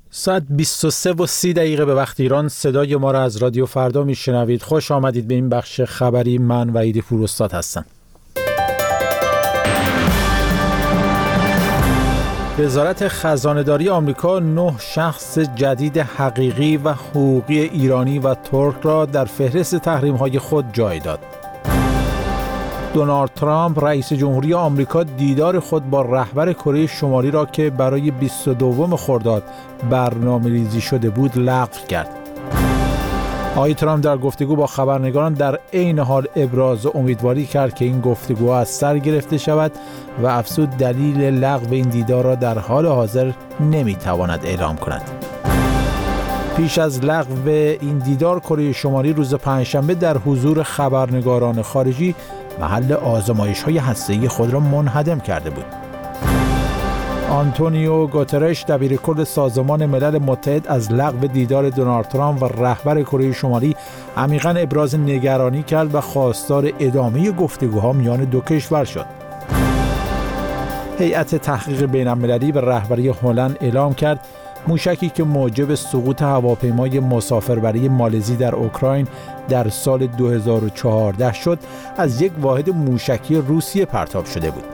ساعت 23:30 به وقت ایران صدای ما را از رادیو فردا میشنوید. خوش آمدید به این بخش خبری. من وحید پوراستاد هستم. وزارت خزانه‌داری آمریکا 9 شخص جدید حقیقی و حقوقی ایرانی و ترک را در فهرست تحریم‌های خود جای داد. دونالد ترامپ رئیس جمهوری آمریکا دیدار خود با رهبر کره شمالی را که برای 22 خرداد برنامه‌ریزی شده بود لغو کرد. آقای ترامپ در گفتگو با خبرنگاران در عین حال ابراز امیدواری کرد که این گفتگوها از سر گرفته شود و افزود دلیل لغو این دیدار را در حال حاضر نمیتواند اعلام کند. پیش از لغو این دیدار کره شمالی روز پنجشنبه در حضور خبرنگاران خارجی محل آزمایش‌های هسته‌ای خود را منهدم کرده بود. آنتونیو گوترش دبیرکل سازمان ملل متحد از لغو دیدار دونالد ترامپ و رهبر کره شمالی عمیقاً ابراز نگرانی کرد و خواستار ادامه گفتگوها میان دو کشور شد. هیئت تحقیق بین‌المللی به رهبری هلند اعلام کرد موشکی که موجب سقوط هواپیمای مسافربری مالزی در اوکراین در سال 2014 شد، از یک واحد موشکی روسیه پرتاب شده بود.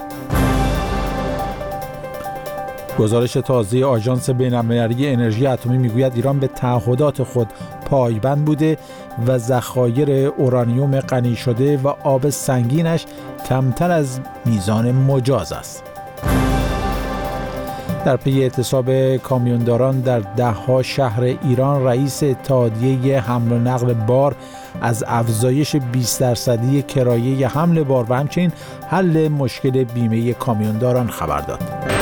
گزارش تازه آژانس بین‌المللی انرژی اتمی میگوید ایران به تعهدات خود پایبند بوده و ذخایر اورانیوم غنی شده و آب سنگینش کمتر از میزان مجاز است. در پی اعتصاب کامیونداران در ده‌ها شهر ایران، رئیس اتحادیه حمل و نقل بار از افزایش 20% کرایه حمل بار و همچنین حل مشکل بیمه کامیونداران خبر داد.